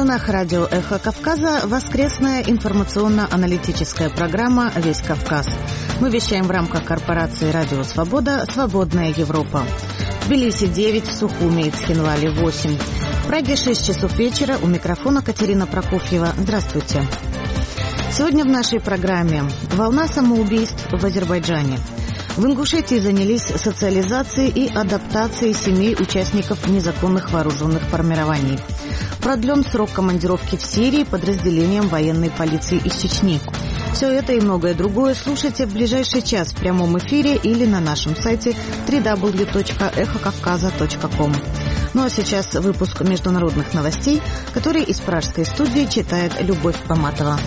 волнах радио «Эхо Кавказа» воскресная информационно-аналитическая программа «Весь Кавказ». Мы вещаем в рамках корпорации «Радио Свобода. Свободная Европа». В Тбилиси 9, в Сухуми и Цхинвале 8. В Праге 6 часов вечера. У микрофона Катерина Прокофьева. Здравствуйте. Сегодня в нашей программе волна самоубийств в Азербайджане. В Ингушетии занялись социализацией и адаптацией семей участников незаконных вооруженных формирований. Продлен срок командировки в Сирии подразделением военной полиции из Чечни. Все это и многое другое слушайте в ближайший час в прямом эфире или на нашем сайте www.ekhokavkaza.com. Ну а сейчас выпуск международных новостей, который из пражской студии читает Любовь Поматова.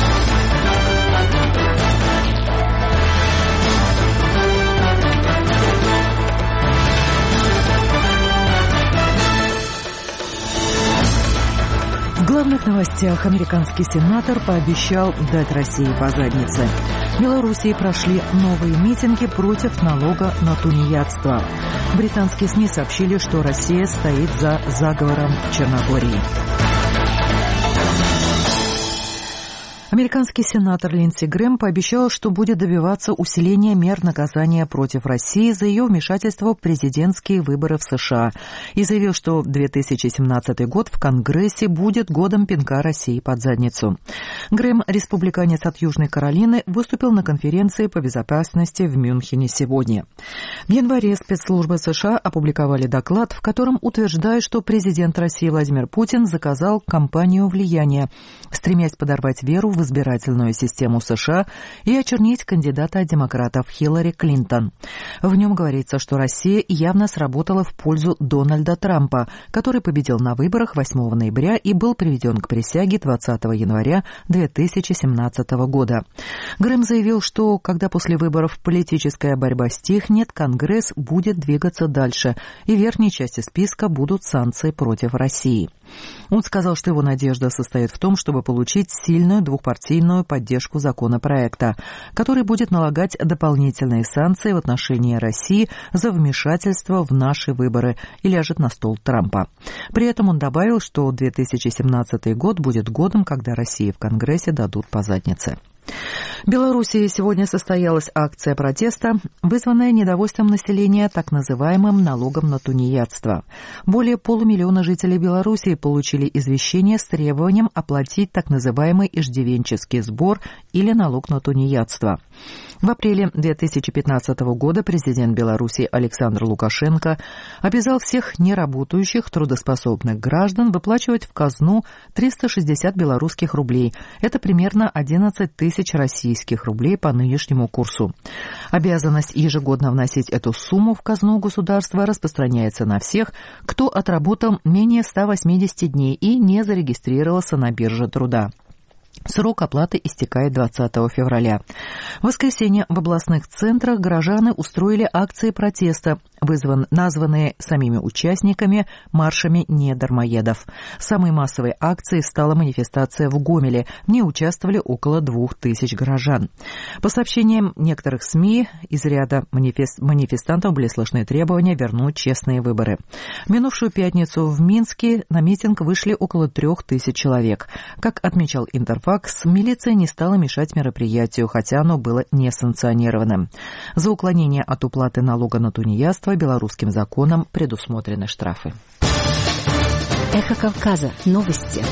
В главных новостях американский сенатор пообещал дать России по заднице. В Белоруссии прошли новые митинги против налога на тунеядство. Британские СМИ сообщили, что Россия стоит за заговором в Черногории. Американский сенатор Линдси Грэм пообещал, что будет добиваться усиления мер наказания против России за ее вмешательство в президентские выборы в США и заявил, что 2017 год в Конгрессе будет годом пинка России под задницу. Грэм, республиканец от Южной Каролины, выступил на конференции по безопасности в Мюнхене сегодня. В январе спецслужбы США опубликовали доклад, в котором утверждают, что президент России Владимир Путин заказал кампанию влияния, стремясь подорвать веру в избирательную систему США и очернить кандидата-демократов Хиллари Клинтон. В нем говорится, что Россия явно сработала в пользу Дональда Трампа, который победил на выборах 8 ноября и был приведен к присяге 20 января 2017 года. Грэм заявил, что когда после выборов политическая борьба стихнет, Конгресс будет двигаться дальше, и в верхней части списка будут санкции против России. Он сказал, что его надежда состоит в том, чтобы получить сильную двухпартийную поддержку законопроекта, который будет налагать дополнительные санкции в отношении России за вмешательство в наши выборы и ляжет на стол Трампа. При этом он добавил, что 2017 год будет годом, когда России в Конгрессе дадут по заднице. В Белоруссии сегодня состоялась акция протеста, вызванная недовольством населения так называемым налогом на тунеядство. Более полумиллиона жителей Белоруссии получили извещение с требованием оплатить так называемый иждивенческий сбор или налог на тунеядство. В апреле 2015 года президент Беларуси Александр Лукашенко обязал всех неработающих трудоспособных граждан выплачивать в казну 360 белорусских рублей. Это примерно 11 тысяч российских рублей по нынешнему курсу. Обязанность ежегодно вносить эту сумму в казну государства распространяется на всех, кто отработал менее 180 дней и не зарегистрировался на бирже труда. Срок оплаты истекает 20 февраля. В воскресенье в областных центрах горожане устроили акции протеста, названные самими участниками маршами недармоедов. Самой массовой акцией стала манифестация в Гомеле. В ней участвовали около 2000 горожан. По сообщениям некоторых СМИ, из ряда манифестантов были слышны требования вернуть честные выборы. В минувшую пятницу в Минске на митинг вышли около 3000 человек. Как отмечал Интерфакс, милиция не стала мешать мероприятию, хотя оно было несанкционированным. За уклонение от уплаты налога на тунеядство белорусским законом предусмотрены штрафы. Эхо Кавказа. Новости.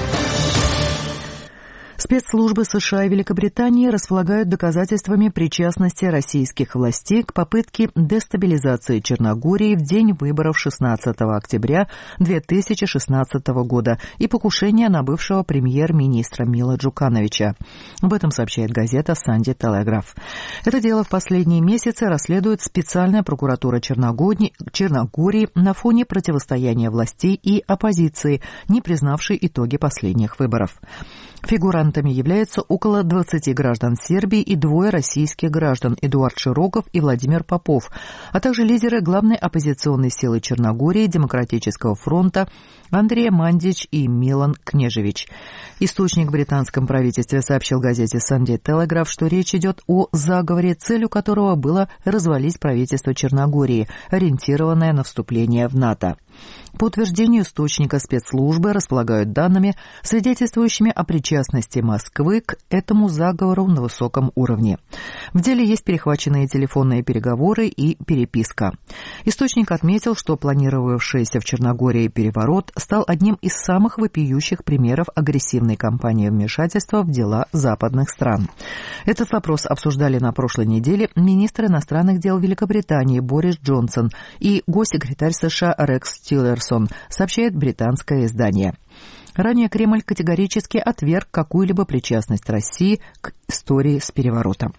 Спецслужбы США и Великобритании располагают доказательствами причастности российских властей к попытке дестабилизации Черногории в день выборов 16 октября 2016 года и покушения на бывшего премьер-министра Мила Джукановича. Об этом сообщает газета «Санди Телеграф». Это дело в последние месяцы расследует специальная прокуратура Черногории на фоне противостояния властей и оппозиции, не признавшей итоги последних выборов. Фигурантами являются около 20 граждан Сербии и 2 российских граждан – Эдуард Широков и Владимир Попов, а также лидеры главной оппозиционной силы Черногории Демократического фронта Андрей Мандич и Милан Кнежевич. Источник в британском правительстве сообщил газете Sunday Telegraph, что речь идет о заговоре, целью которого было развалить правительство Черногории, ориентированное на вступление в НАТО. По утверждению источника, спецслужбы располагают данными, свидетельствующими о причастности Москвы к этому заговору на высоком уровне. В деле есть перехваченные телефонные переговоры и переписка. Источник отметил, что планировавшийся в Черногории переворот стал одним из самых вопиющих примеров агрессивной кампании вмешательства в дела западных стран. Этот вопрос обсуждали на прошлой неделе министр иностранных дел Великобритании Борис Джонсон и госсекретарь США Рекс Тиллерсон, сообщает британское издание. Ранее Кремль категорически отверг какую-либо причастность России к истории с переворотом.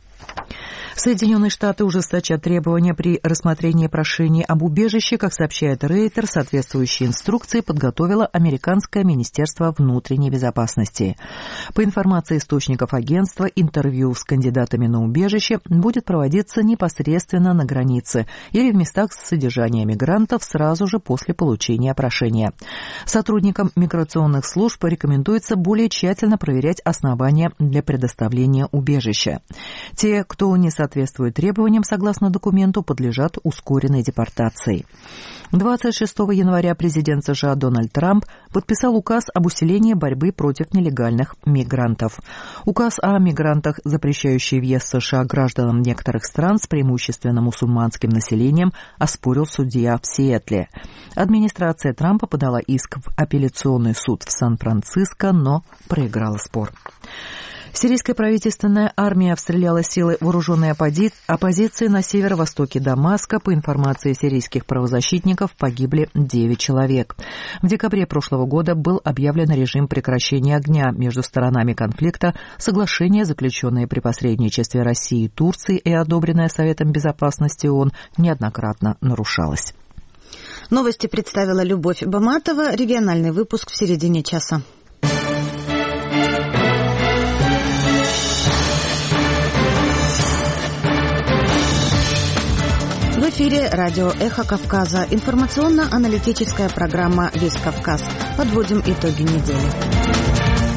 Соединенные Штаты ужесточат требования при рассмотрении прошений об убежище. Как сообщает Рейтер, соответствующие инструкции подготовило Американское министерство внутренней безопасности. По информации источников агентства, интервью с кандидатами на убежище будет проводиться непосредственно на границе или в местах содержания мигрантов сразу же после получения прошения. Сотрудникам миграционных служб рекомендуется более тщательно проверять основания для предоставления убежища. Те, кто не соответствует требованиям согласно документу, подлежат ускоренной депортации. 26 января президент США Дональд Трамп подписал указ об усилении борьбы против нелегальных мигрантов. Указ о мигрантах, запрещающий въезд в США гражданам некоторых стран с преимущественно мусульманским населением, оспорил судья в Сиэтле. Администрация Трампа подала иск в апелляционный суд в Сан-Франциско, но проиграла спор. Сирийская правительственная армия обстреляла силы вооруженной оппозиции на северо-востоке Дамаска. По информации сирийских правозащитников, погибли 9 человек. В декабре прошлого года был объявлен режим прекращения огня между сторонами конфликта. Соглашение, заключенное при посредничестве России и Турции и одобренное Советом Безопасности ООН, неоднократно нарушалось. Новости представила Любовь Баматова. Региональный выпуск в середине часа. В эфире радио «Эхо Кавказа». Информационно-аналитическая программа «Весь Кавказ». Подводим итоги недели.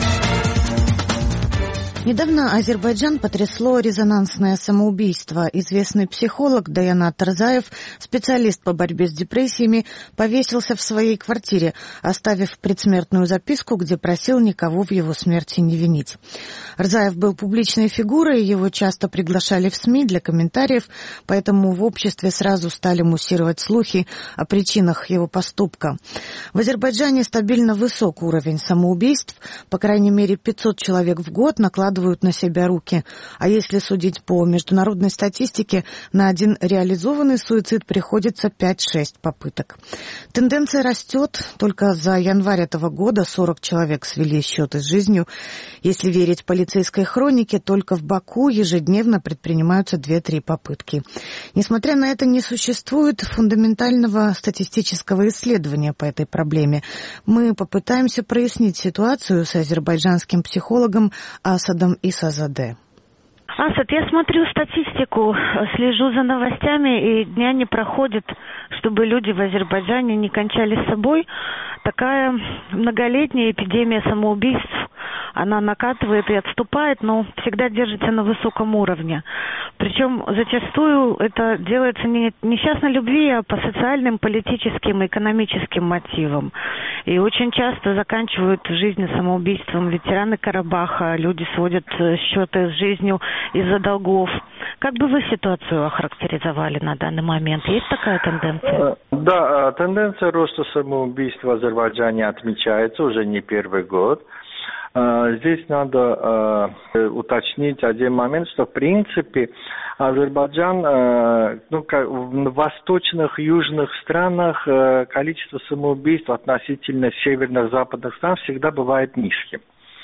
Недавно Азербайджан потрясло резонансное самоубийство. Известный психолог Даянат Рзаев, специалист по борьбе с депрессиями, повесился в своей квартире, оставив предсмертную записку, где просил никого в его смерти не винить. Рзаев был публичной фигурой, его часто приглашали в СМИ для комментариев, поэтому в обществе сразу стали муссировать слухи о причинах его поступка. В Азербайджане стабильно высок уровень самоубийств, по крайней мере 500 человек в год накладывают на себя руки. А если судить по международной статистике, на один реализованный суицид приходится 5-6 попыток. Тенденция растет. Только за январь этого года 40 человек свели счеты с жизнью. Если верить полицейской хронике, только в Баку ежедневно предпринимаются 2-3 попытки. Несмотря на это, не существует фундаментального статистического исследования по этой проблеме. Мы попытаемся прояснить ситуацию с азербайджанским психологом Асадом Исазаде. Асад, я смотрю статистику, слежу за новостями, и дня не проходит, чтобы люди в Азербайджане не кончали собой. Такая многолетняя эпидемия самоубийств, она накатывает и отступает, но всегда держится на высоком уровне. Причем зачастую это делается не несчастной любви, а по социальным, политическим и экономическим мотивам. И очень часто заканчивают жизнь самоубийством ветераны Карабаха, люди сводят счеты с жизнью из-за долгов. Как бы вы ситуацию охарактеризовали на данный момент? Есть такая тенденция? Да, тенденция роста самоубийств в Азербайджане отмечается уже не первый год. Здесь надо уточнить один момент, что в принципе Азербайджан, в восточных, южных странах количество самоубийств относительно северных, западных стран всегда бывает низким.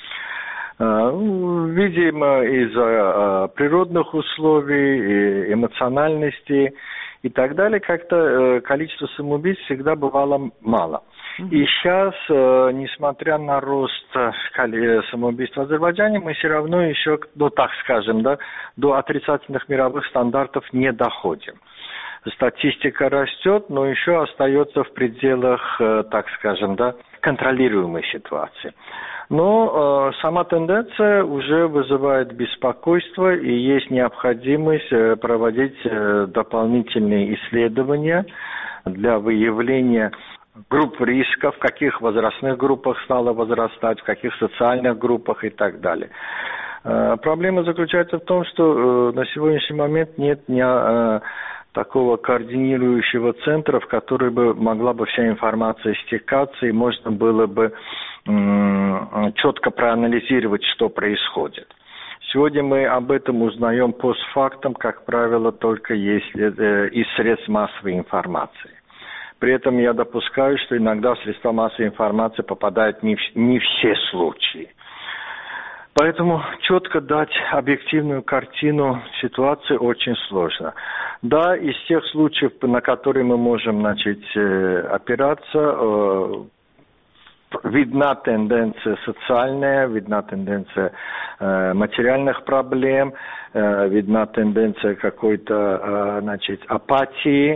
Видимо, из-за природных условий, эмоциональности и так далее, как-то количество самоубийств всегда бывало мало. И сейчас, несмотря на рост самоубийств в Азербайджане, мы все равно еще, до отрицательных мировых стандартов не доходим. Статистика растет, но еще остается в пределах, контролируемой ситуации. Но сама тенденция уже вызывает беспокойство, и есть необходимость проводить дополнительные исследования для выявления групп риска, в каких возрастных группах стало возрастать, в каких социальных группах и так далее. Проблема заключается в том, что на сегодняшний момент нет такого координирующего центра, в который бы могла бы вся информация стекаться, и можно было бы четко проанализировать, что происходит. Сегодня мы об этом узнаем постфактум, как правило, только если из средств массовой информации. При этом я допускаю, что иногда в средства массовой информации попадают не все случаи. Поэтому четко дать объективную картину ситуации очень сложно. Да, из тех случаев, на которые мы можем опираться, видна тенденция социальная, видна тенденция материальных проблем, видна тенденция какой-то, апатии,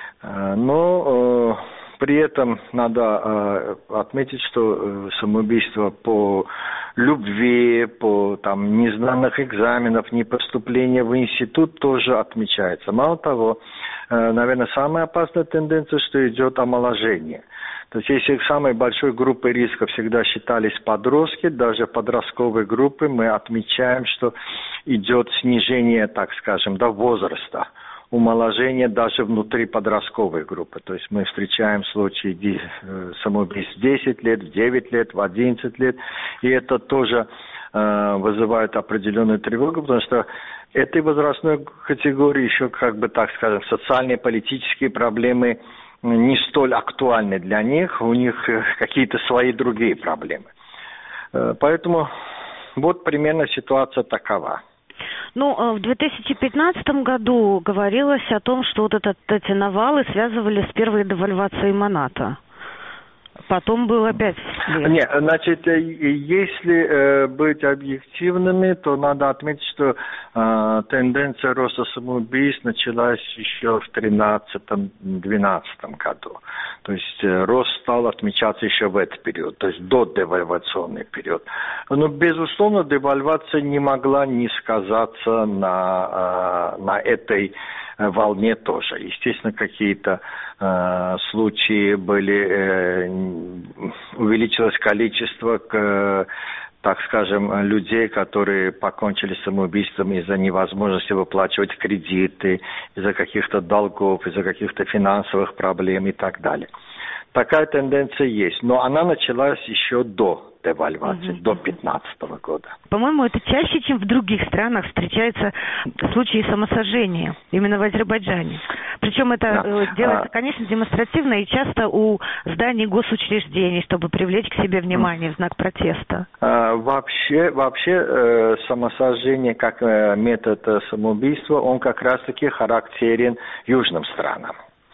но при этом надо отметить, что самоубийство по любви, по незнанных экзаменов, непоступление в институт тоже отмечается. Мало того, наверное, самая опасная тенденция, что идет омоложение. То есть, если самой большой группой риска всегда считались подростки, даже подростковой группы, мы отмечаем, что идет снижение, так скажем, возраста, умоложение даже внутри подростковой группы. То есть, мы встречаем случаи самоубийств в 10 лет, в 9 лет, в 11 лет, и это тоже вызывает определенную тревогу, потому что этой возрастной категории еще, социальные, политические проблемы не столь актуальны для них, у них какие-то свои другие проблемы. Поэтому вот примерно ситуация такова. В 2015 году говорилось о том, что эти навалы связывали с первой девальвацией Моната. Потом был опять всплеск. Нет, если быть объективными, то надо отметить, что тенденция роста самоубийств началась еще в 2013-2012 году. То есть рост стал отмечаться еще в этот период, то есть до девальвационный период. Но, безусловно, девальвация не могла не сказаться на этой волне тоже. Естественно, какие-то случаи были, увеличилось количество, людей, которые покончили самоубийством из-за невозможности выплачивать кредиты, из-за каких-то долгов, из-за каких-то финансовых проблем и так далее. Такая тенденция есть, но она началась еще до девальвации, до 2015 года. По-моему, это чаще, чем в других странах встречаются случаи самосожжения, именно в Азербайджане. Причем это делается, конечно, демонстративно и часто у зданий госучреждений, чтобы привлечь к себе внимание в знак протеста. Вообще самосожжение как метод самоубийства, он как раз-таки характерен южным странам.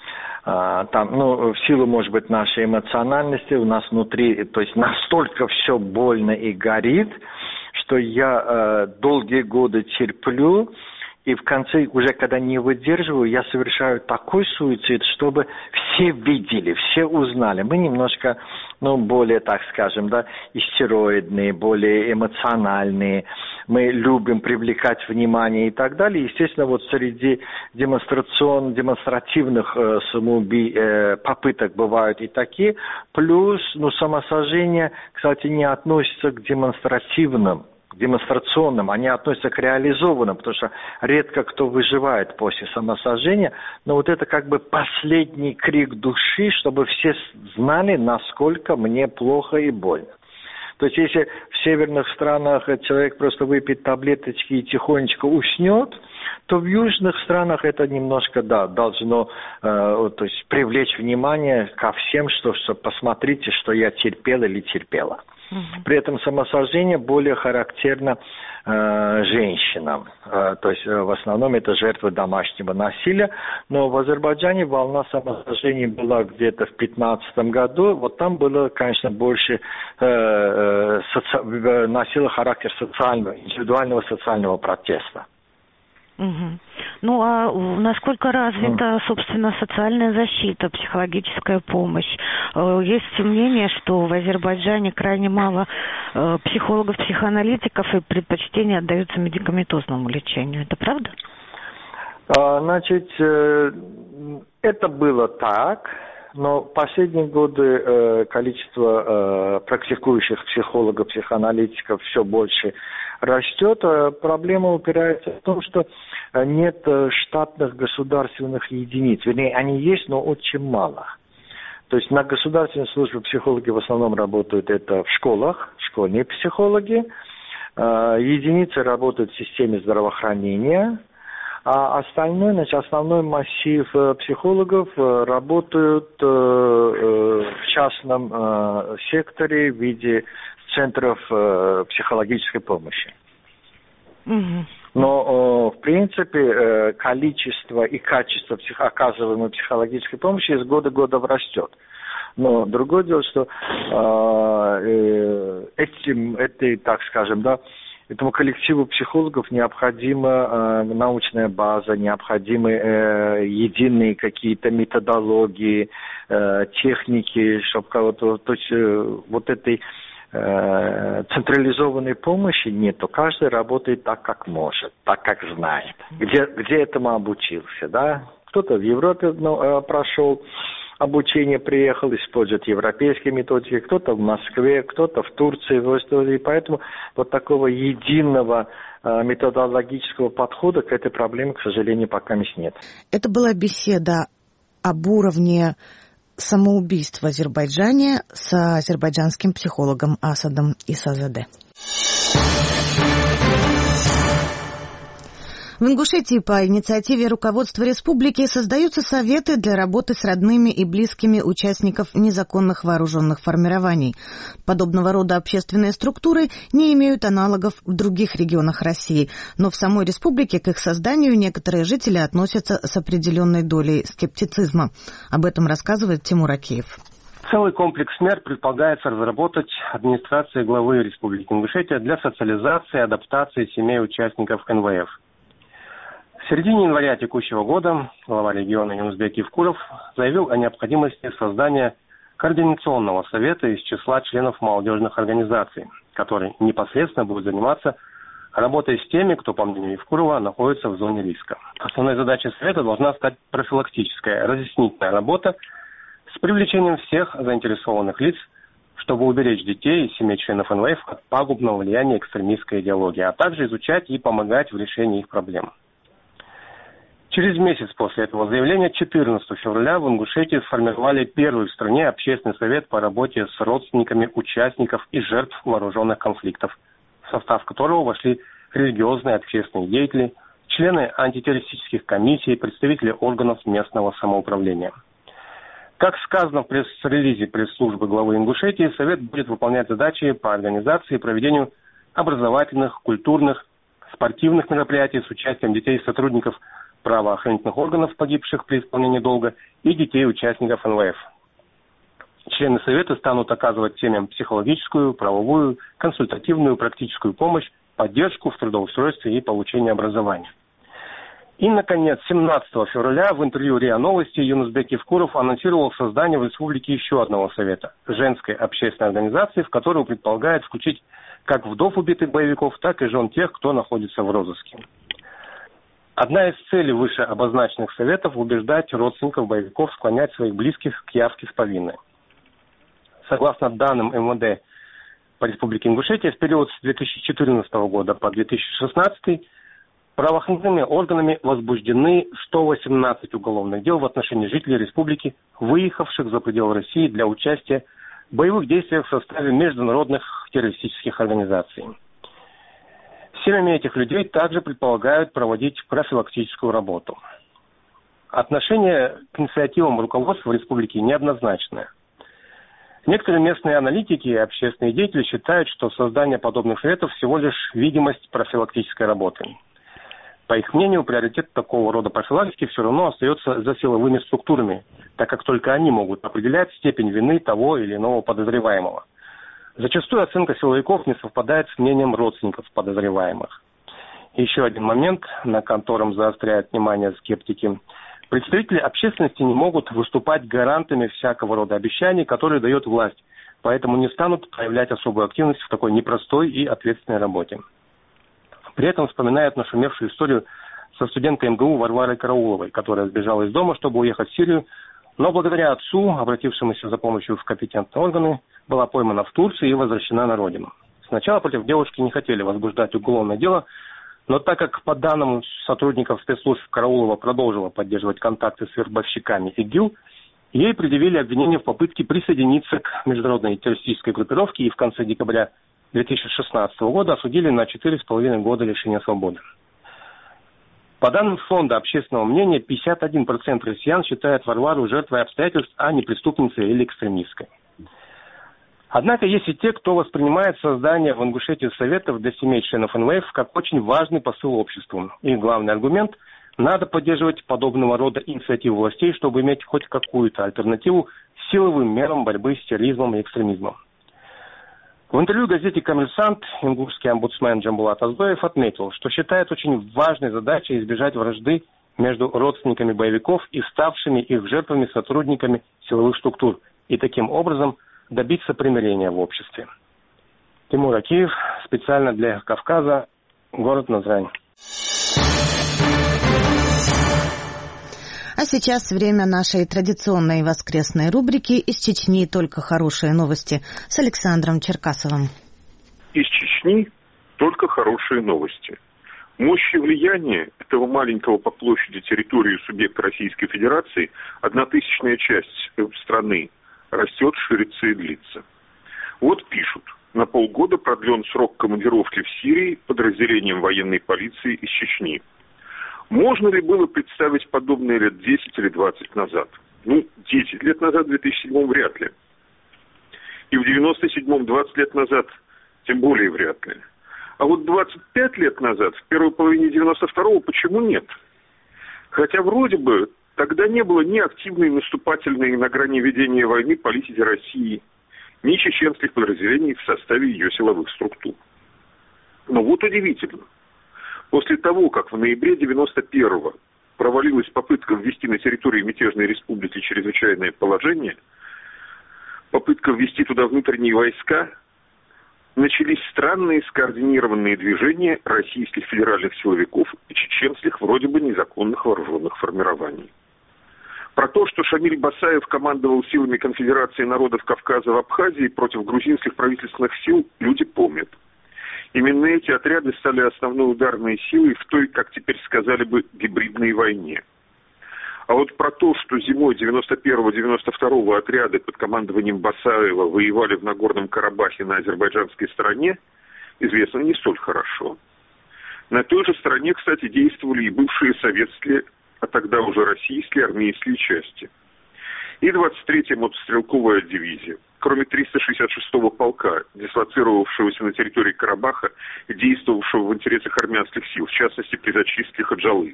В силу, может быть, нашей эмоциональности, у нас внутри, то есть настолько все больно и горит, что я долгие годы терплю, и в конце, уже когда не выдерживаю, я совершаю такой суицид, чтобы все видели, все узнали. Мы немножко, более, истероидные, более эмоциональные. Мы любим привлекать внимание и так далее. Естественно, среди демонстративных попыток бывают и такие. Плюс, самосожжение, кстати, не относится к демонстрационным, они относятся к реализованным, потому что редко кто выживает после самосожжения, но это последний крик души, чтобы все знали, насколько мне плохо и больно. То есть, если в северных странах человек просто выпьет таблеточки и тихонечко уснет, то в южных странах это немножко, должно привлечь внимание ко всем, что посмотрите, что я терпел или терпела. При этом самосожжение более характерно женщинам. То есть в основном это жертвы домашнего насилия. Но в Азербайджане волна самосожжений была где-то в 2015 году. Там было, конечно, больше носило характер индивидуального социального протеста. Насколько развита, собственно, социальная защита, психологическая помощь? Есть мнение, что в Азербайджане крайне мало психологов, психоаналитиков, и предпочтение отдаются медикаментозному лечению. Это правда? Это было так, но в последние годы количество практикующих психологов, психоаналитиков все больше растет. Проблема упирается в том, что нет штатных государственных единиц. Вернее, они есть, но очень мало. То есть на государственной службе психологи в основном работают это в школах, школьные психологи. Единицы работают в системе здравоохранения. А остальной, значит, основной массив психологов работают в частном секторе в виде центров психологической помощи. Но, в принципе, количество и качество оказываемой психологической помощи из года в год растет. Но другое дело, что этому коллективу психологов необходима научная база, необходимы единые какие-то методологии, техники, чтобы кого-то, то есть вот этой централизованной помощи нету. Каждый работает так, как может, так, как знает. Где этому обучился, да? Кто-то в Европе прошел обучение, приехал, использует европейские методики, кто-то в Москве, кто-то в Турции, и поэтому вот такого единого методологического подхода к этой проблеме, к сожалению, пока нет. Это была беседа об уровне самоубийств в Азербайджане с азербайджанским психологом Асадом Исазаде. В Ингушетии по инициативе руководства республики создаются советы для работы с родными и близкими участников незаконных вооруженных формирований. Подобного рода общественные структуры не имеют аналогов в других регионах России, но в самой республике к их созданию некоторые жители относятся с определенной долей скептицизма. Об этом рассказывает Тимур Акиев. Целый комплекс мер предполагается разработать администрацией главы Республики Ингушетия для социализации и адаптации семей участников НВФ. В середине января текущего года глава региона Юнусбек Евкуров заявил о необходимости создания координационного совета из числа членов молодежных организаций, который непосредственно будет заниматься работой с теми, кто, по мнению Евкурова, находится в зоне риска. Основной задачей совета должна стать профилактическая, разъяснительная работа с привлечением всех заинтересованных лиц, чтобы уберечь детей и семей членов НВФ от пагубного влияния экстремистской идеологии, а также изучать и помогать в решении их проблем. Через месяц после этого заявления, 14 февраля, в Ингушетии сформировали первый в стране общественный совет по работе с родственниками участников и жертв вооруженных конфликтов, в состав которого вошли религиозные общественные деятели, члены антитеррористических комиссий, представители органов местного самоуправления. Как сказано в пресс-релизе пресс-службы главы Ингушетии, совет будет выполнять задачи по организации и проведению образовательных, культурных, спортивных мероприятий с участием детей и сотрудников правоохранительных органов, погибших при исполнении долга, и детей-участников НВФ. Члены Совета станут оказывать семьям психологическую, правовую, консультативную, практическую помощь, поддержку в трудоустройстве и получении образования. И, наконец, 17 февраля в интервью РИА Новости Юнусбек Евкуров анонсировал создание в республике еще одного совета – женской общественной организации, в которую предполагает включить как вдов убитых боевиков, так и жен тех, кто находится в розыске. Одна из целей выше обозначенных советов – убеждать родственников боевиков склонять своих близких к явке в повинные. Согласно данным МВД по Республике Ингушетия, в период с 2014 года по 2016 правоохранительными органами возбуждены 118 уголовных дел в отношении жителей республики, выехавших за пределы России для участия в боевых действиях в составе международных террористических организаций. Семьями этих людей также предполагают проводить профилактическую работу. Отношение к инициативам руководства республики неоднозначное. Некоторые местные аналитики и общественные деятели считают, что создание подобных советов всего лишь видимость профилактической работы. По их мнению, приоритет такого рода профилактики все равно остается за силовыми структурами, так как только они могут определять степень вины того или иного подозреваемого. Зачастую оценка силовиков не совпадает с мнением родственников подозреваемых. Еще один момент, на котором заостряют внимание скептики. Представители общественности не могут выступать гарантами всякого рода обещаний, которые дает власть, поэтому не станут проявлять особую активность в такой непростой и ответственной работе. При этом вспоминают нашумевшую историю со студенткой МГУ Варварой Карауловой, которая сбежала из дома, чтобы уехать в Сирию, но благодаря отцу, обратившемуся за помощью в компетентные органы, была поймана в Турции и возвращена на родину. Сначала против девушки не хотели возбуждать уголовное дело, но так как, по данным сотрудников спецслужб, Караулова продолжила поддерживать контакты с вербовщиками ИГИЛ, ей предъявили обвинение в попытке присоединиться к международной террористической группировке и в конце декабря 2016 года осудили на 4,5 года лишения свободы. По данным Фонда общественного мнения, 51% россиян считают Варвару жертвой обстоятельств, а не преступницей или экстремисткой. Однако есть и те, кто воспринимает создание в Ингушетии советов для семей членов НВФ как очень важный посыл обществу. И главный аргумент – надо поддерживать подобного рода инициативы властей, чтобы иметь хоть какую-то альтернативу силовым мерам борьбы с терроризмом и экстремизмом. В интервью газете «Коммерсант» ингушский омбудсмен Джамбулат Азбаев отметил, что считает очень важной задачей избежать вражды между родственниками боевиков и ставшими их жертвами сотрудниками силовых структур, и таким образом добиться примирения в обществе. Тимур Акиев, специально для Кавказа, город Назрань. А сейчас время нашей традиционной воскресной рубрики «Из Чечни только хорошие новости» с Александром Черкасовым. Из Чечни только хорошие новости. Мощь и влияние этого маленького по площади территории субъекта Российской Федерации, 1/1000 часть страны, растет, ширится и длится. Вот пишут, на полгода продлен срок командировки в Сирии подразделением военной полиции из Чечни. Можно ли было представить подобное лет 10 или 20 назад? 10 лет назад, в 2007 вряд ли. И в 97-м 20 лет назад тем более вряд ли. А вот 25 лет назад, в первой половине 92-го, почему нет? Хотя вроде бы тогда не было ни активной наступательной на грани ведения войны политики России, ни чеченских подразделений в составе ее силовых структур. Но вот удивительно. После того, как в ноябре 91-го провалилась попытка ввести на территории мятежной республики чрезвычайное положение, попытка ввести туда внутренние войска, начались странные скоординированные движения российских федеральных силовиков и чеченских вроде бы незаконных вооруженных формирований. Про то, что Шамиль Басаев командовал силами Конфедерации народов Кавказа в Абхазии против грузинских правительственных сил, люди помнят. Именно эти отряды стали основной ударной силой в той, как теперь сказали бы, гибридной войне. А вот про то, что зимой 91-92 отряды под командованием Басаева воевали в Нагорном Карабахе на азербайджанской стороне, известно не столь хорошо. На той же стороне, кстати, действовали и бывшие советские, а тогда уже российские армейские части. И 23-я мотострелковая дивизия. Кроме 366-го полка, дислоцировавшегося на территории Карабаха и действовавшего в интересах армянских сил, в частности при зачистке Хаджалы.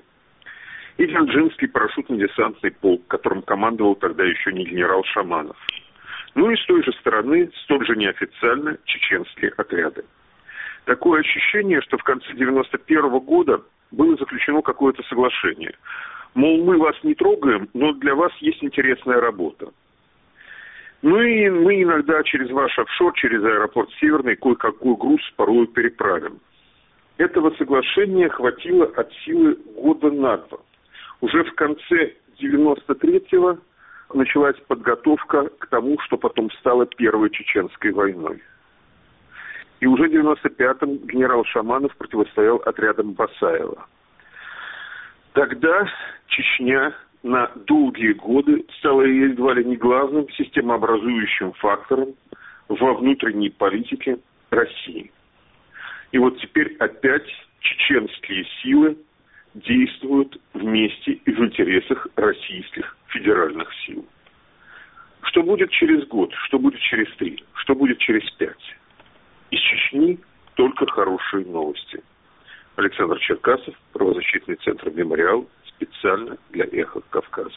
И Дзержинский парашютно-десантный полк, которым командовал тогда еще не генерал Шаманов. И с той же стороны, столь же неофициально, чеченские отряды. Такое ощущение, что в конце 91-го года было заключено какое-то соглашение. Мол, мы вас не трогаем, но для вас есть интересная работа. И мы иногда через ваш офшор, через аэропорт Северный, кое-какой груз порой переправим. Этого соглашения хватило от силы года на 2. Уже в конце 93-го началась подготовка к тому, что потом стало Первой Чеченской войной. И уже в 95-м генерал Шаманов противостоял отрядам Басаева. Тогда Чечня на долгие годы стала едва ли не главным системообразующим фактором во внутренней политике России. И вот теперь опять чеченские силы действуют вместе и в интересах российских федеральных сил. Что будет через год, что будет через 3, что будет через 5? Из Чечни только хорошие новости. Александр Черкасов, правозащитный центр «Мемориал», специально для «Эхо Кавказа».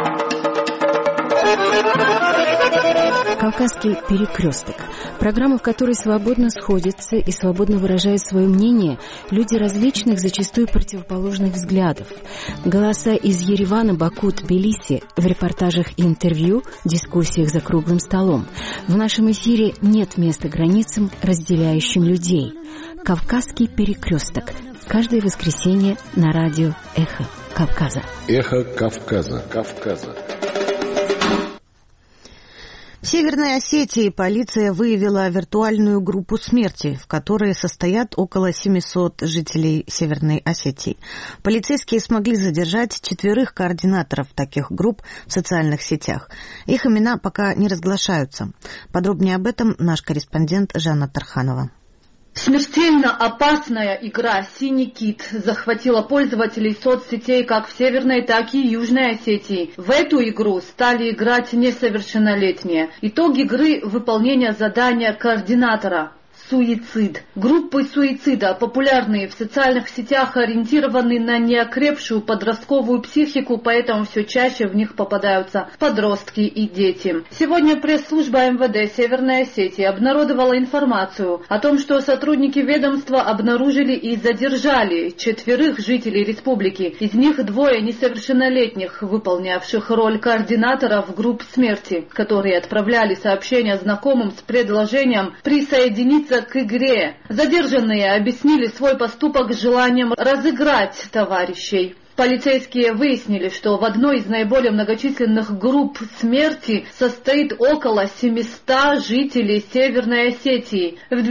«Кавказский перекресток» – программа, в которой свободно сходятся и свободно выражают свое мнение люди различных, зачастую противоположных взглядов. Голоса из Еревана, Баку, Тбилиси в репортажах и интервью, дискуссиях за круглым столом. В нашем эфире нет места границам, разделяющим людей. «Кавказский перекресток» в каждое воскресенье на радио «Эхо Кавказа». «Эхо Кавказа». В Северной Осетии полиция выявила виртуальную группу смерти, в которой состоят около 700 жителей Северной Осетии. Полицейские смогли задержать 4 координаторов таких групп в социальных сетях. Их имена пока не разглашаются. Подробнее об этом наш корреспондент Жанна Тарханова. Смертельно опасная игра «Синий кит» захватила пользователей соцсетей как в Северной, так и Южной Осетии. В эту игру стали играть несовершеннолетние. Итог игры – выполнение задания координатора. Суицид. Группы суицида, популярные в социальных сетях, ориентированы на неокрепшую подростковую психику, поэтому все чаще в них попадаются подростки и дети. Сегодня пресс-служба МВД Северной Осетии обнародовала информацию о том, что сотрудники ведомства обнаружили и задержали 4 жителей республики. Из них 2 несовершеннолетних, выполнявших роль координаторов групп смерти, которые отправляли сообщения знакомым с предложением присоединиться к игре. Задержанные объяснили свой поступок желанием разыграть товарищей. Полицейские выяснили, что в одной из наиболее многочисленных групп смерти состоит около 700 жителей Северной Осетии. В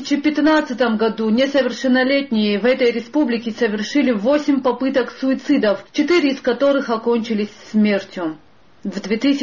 2015 году несовершеннолетние в этой республике совершили 8 попыток суицидов, 4 из которых окончились смертью. В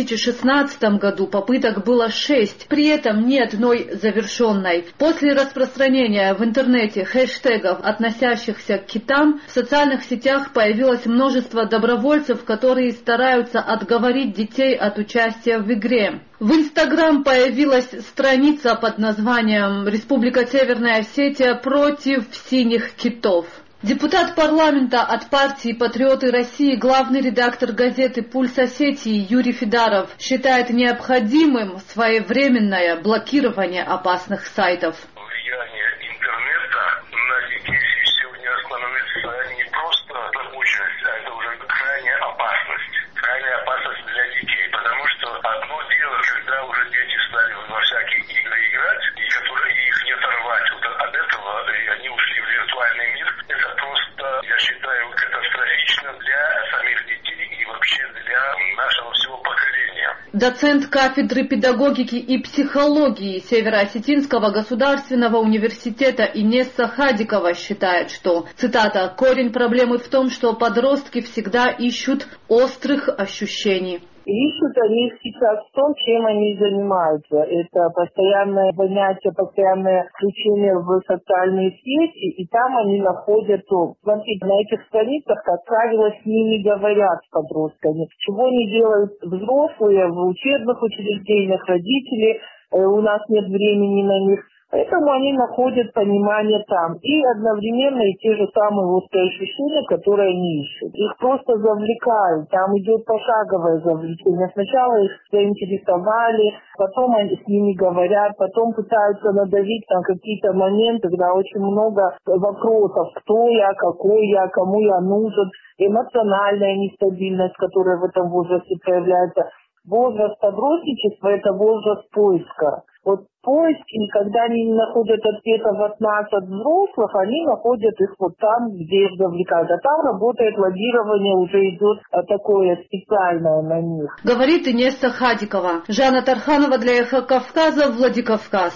2016 году попыток было 6, при этом ни одной завершенной. После распространения в интернете хэштегов, относящихся к китам, в социальных сетях появилось множество добровольцев, которые стараются отговорить детей от участия в игре. В Инстаграм появилась страница под названием «Республика Северная Осетия против синих китов». Депутат парламента от партии «Патриоты России», главный редактор газеты «Пульс Осетии» Юрий Федаров считает необходимым своевременное блокирование опасных сайтов. Влияние интернета на детей сегодня становится не просто озабоченность, а это уже крайняя опасность. Крайняя опасность для детей, потому что одно дело, когда уже дети стали во всякие игры играть, и которые их не оторвать от этого, и они ушли в виртуальный мир. Это просто, я считаю, катастрофично для самих детей и вообще для нашего всего поколения. Доцент кафедры педагогики и психологии Северо-Осетинского государственного университета Инесса Хадикова считает, что, цитата, «корень проблемы в том, что подростки всегда ищут острых ощущений». Ищут они сейчас в том, чем они занимаются. Это постоянное занятие, постоянное включение в социальные сети, и там они находят, смотрите, на этих страницах, как правило, с ними говорят с подростками. Чего не делают взрослые в учебных учреждениях, родители, у нас нет времени на них. Поэтому они находят понимание там. И одновременно и те же самые острые ощущения, которые они ищут. Их просто завлекают. Там идет пошаговое завлечение. Сначала их заинтересовали, потом они с ними говорят, потом пытаются надавить на какие-то моменты, когда очень много вопросов. Кто я, какой я, кому я нужен. Эмоциональная нестабильность, которая в этом возрасте проявляется. Возраст подростничества – это возраст поиска. Вот поиски, когда они не находят ответов от нас, от взрослых, они находят их вот там, где их завлекают. А там работает лоббирование, уже идет такое специальное на них. Говорит Инесса Хадикова. Жанна Тарханова для «Эхо Кавказа», Владикавказ.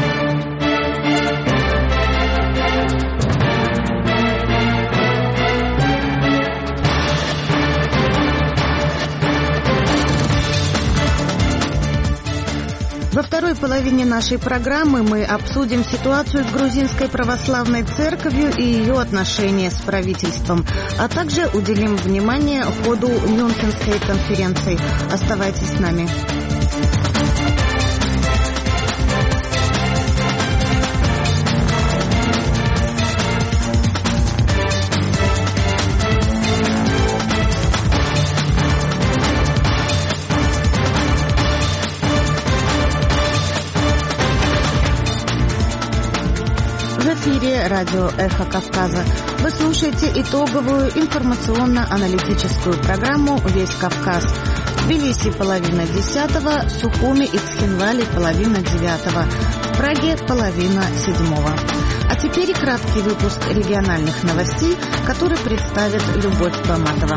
Во второй половине нашей программы мы обсудим ситуацию с Грузинской православной церковью и ее отношения с правительством, а также уделим внимание ходу Мюнхенской конференции. Оставайтесь с нами. В эфире радио «Эхо Кавказа». Вы слушаете итоговую информационно-аналитическую программу «Весь Кавказ». В Тбилиси 9:30, Сухуми и Цхинвали 8:30, в Праге 6:30. А теперь краткий выпуск региональных новостей, который представит Любовь Баматова.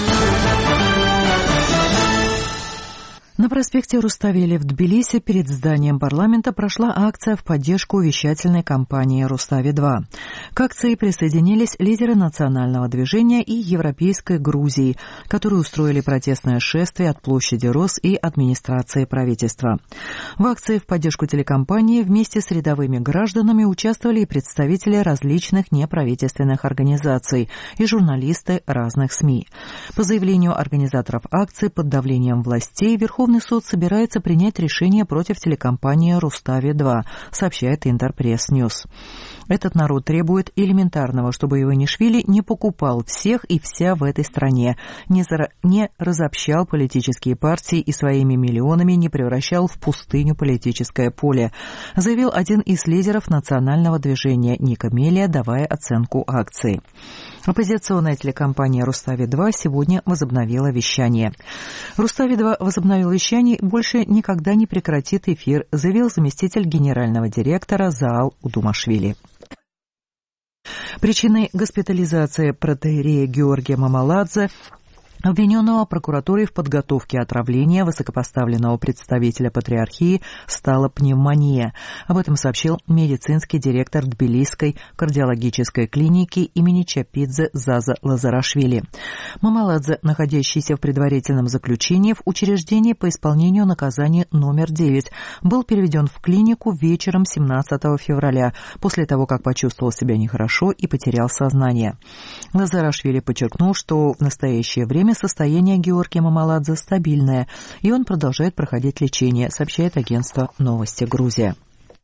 На проспекте Руставели в Тбилиси перед зданием парламента прошла акция в поддержку вещательной кампании «Рустави-2». К акции присоединились лидеры национального движения и Европейской Грузии, которые устроили протестное шествие от площади Рос и администрации правительства. В акции в поддержку телекомпании вместе с рядовыми гражданами участвовали и представители различных неправительственных организаций и журналисты разных СМИ. По заявлению организаторов акции, под давлением властей Верховный суд собирается принять решение против телекомпании «Рустави-2», сообщает Интерпресс-Ньюс. Этот народ требует элементарного, чтобы Иванишвили не покупал всех и вся в этой стране, не разобщал политические партии и своими миллионами не превращал в пустыню политическое поле, заявил один из лидеров национального движения Ника Мелия, давая оценку акции. Оппозиционная телекомпания «Рустави-2» сегодня возобновила вещание. «Рустави-2» возобновил вещание и больше никогда не прекратит эфир, заявил заместитель генерального директора Заал Удумашвили. Причиной госпитализации протоиерея Георгия Мамаладзе, обвиненного прокуратурой в подготовке отравления высокопоставленного представителя патриархии, стала пневмония. Об этом сообщил медицинский директор Тбилисской кардиологической клиники имени Чапидзе Заза Лазарашвили. Мамаладзе, находящийся в предварительном заключении в учреждении по исполнению наказания номер 9, был переведен в клинику вечером 17 февраля, после того, как почувствовал себя нехорошо и потерял сознание. Лазарашвили подчеркнул, что в настоящее время состояние Георгия Мамаладзе стабильное, и он продолжает проходить лечение, сообщает агентство «Новости Грузия».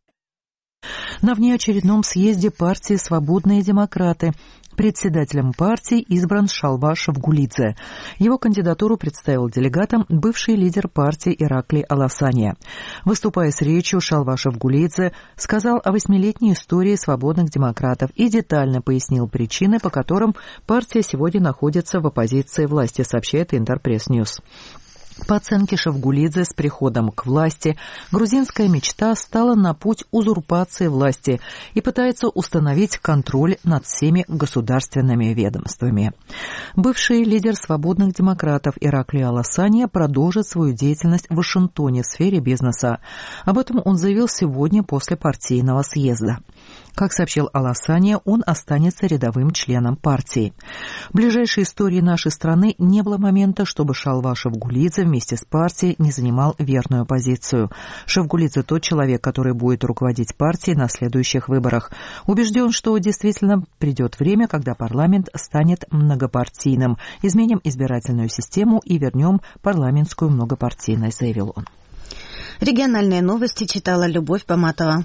На внеочередном съезде партии «Свободные демократы» председателем партии избран Шалва Шавгулидзе. Его кандидатуру представил делегатам бывший лидер партии Иракли Аласания. Выступая с речью, Шалва Шавгулидзе сказал о 8-летней истории свободных демократов и детально пояснил причины, по которым партия сегодня находится в оппозиции власти, сообщает Интерпресс-Ньюс. По оценке Шавгулидзе, с приходом к власти грузинская мечта стала на путь узурпации власти и пытается установить контроль над всеми государственными ведомствами. Бывший лидер свободных демократов Иракли Аласания продолжит свою деятельность в Вашингтоне в сфере бизнеса. Об этом он заявил сегодня после партийного съезда. Как сообщил Аласания, он останется рядовым членом партии. В ближайшей истории нашей страны не было момента, чтобы Шалва Шавгулидзе вместе с партией не занимал верную позицию. Шавгулидзе тот человек, который будет руководить партией на следующих выборах. Убежден, что действительно придет время, когда парламент станет многопартийным. Изменим избирательную систему и вернем парламентскую многопартийность, заявил он. Региональные новости читала Любовь Баматова.